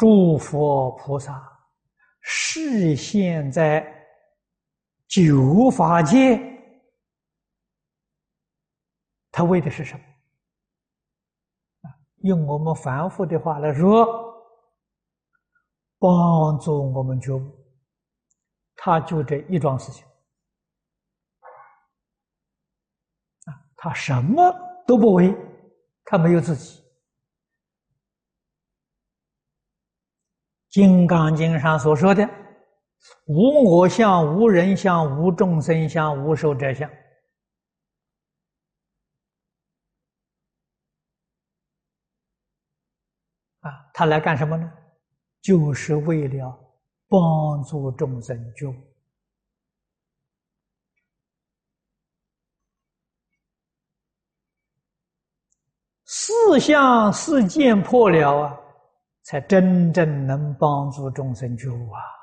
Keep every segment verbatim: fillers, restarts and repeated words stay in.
诸佛菩萨示现在九法界，他为的是什么？用我们凡夫的话来说，帮助我们觉悟，他就这一桩事情啊，他什么都不为，他没有自己。《金刚经》上所说的“无我相、无人相、无众生相、无寿者相”，啊，他来干什么呢？就是为了帮助众生觉悟。四相四见破了啊，才真正能帮助众生觉悟啊！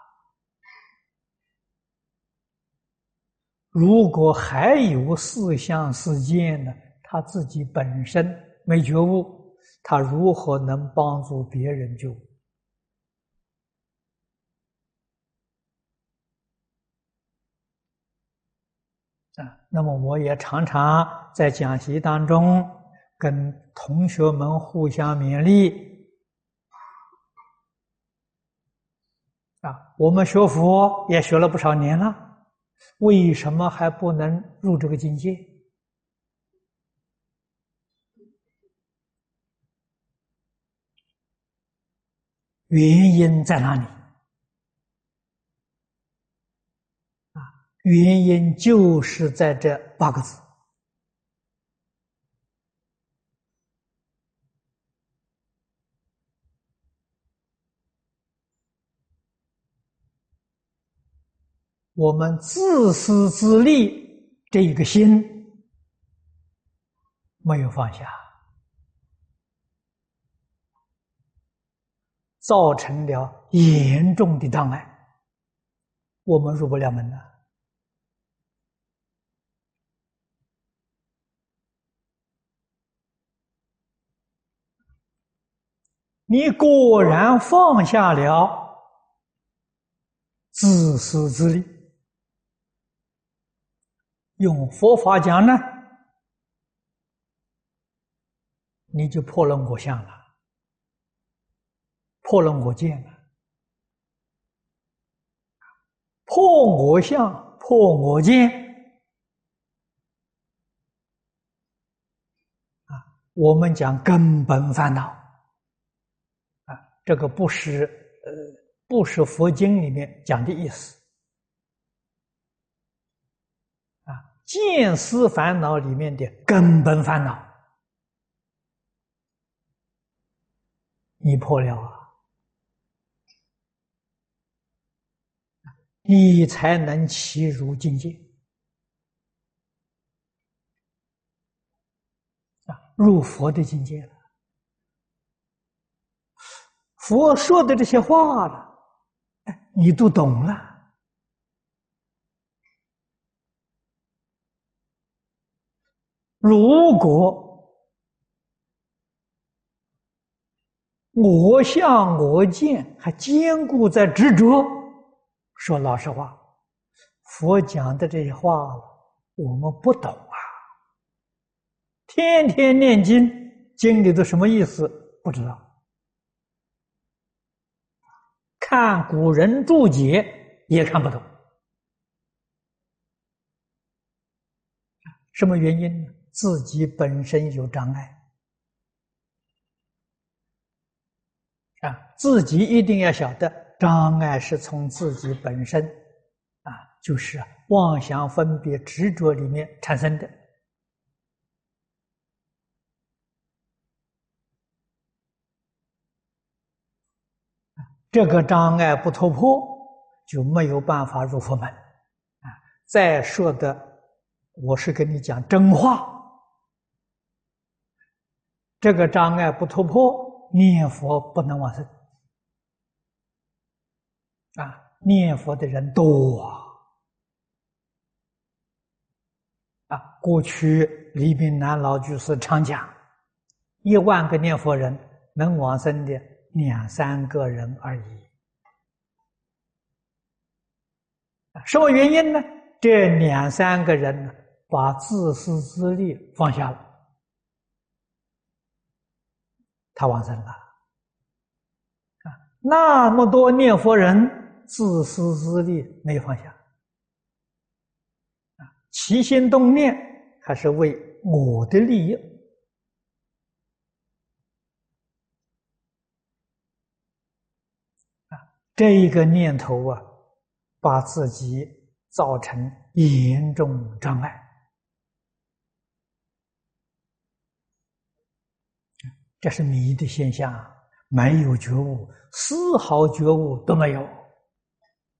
如果还有四相四见呢，他自己本身没觉悟，他如何能帮助别人觉悟？啊，那么我也常常在讲习当中跟同学们互相勉励。啊，我们学佛也学了不少年了，为什么还不能入这个境界？原因在哪里？啊，原因就是在这八个字。我们自私自利这一个心没有放下，造成了严重的障碍，我们入不了门了。你果然放下了自私自利，用佛法讲呢，你就破了我相了，破了我见了。破我相，破我见啊，我们讲根本烦恼啊，这个不是呃不是佛经里面讲的意思啊，见思烦恼里面的根本烦恼，你破了啊，你才能起入境界啊，入佛的境界了。佛说的这些话了，哎，你都懂了。如果我相我见还坚固在执着，说老实话，佛讲的这些话我们不懂啊，天天念经，经里的什么意思不知道，看古人注解也看不懂。什么原因呢？自己本身有障碍啊，自己一定要晓得，障碍是从自己本身啊，就是妄想分别执着里面产生的。这个障碍不突破，就没有办法入佛门啊。再说的，我是跟你讲真话，这个障碍不突破，念佛不能往生啊！念佛的人多啊！啊，过去李炳南老居士常讲，一万个念佛人能往生的两三个人而已。什么原因呢？这两三个人呢，把自私自利放下了，他往生了。啊，那么多念佛人自私自利没放下，啊，起心动念还是为我的利益。啊，这一个念头啊，把自己造成严重障碍。这是迷的现象，没有觉悟，丝毫觉悟都没有。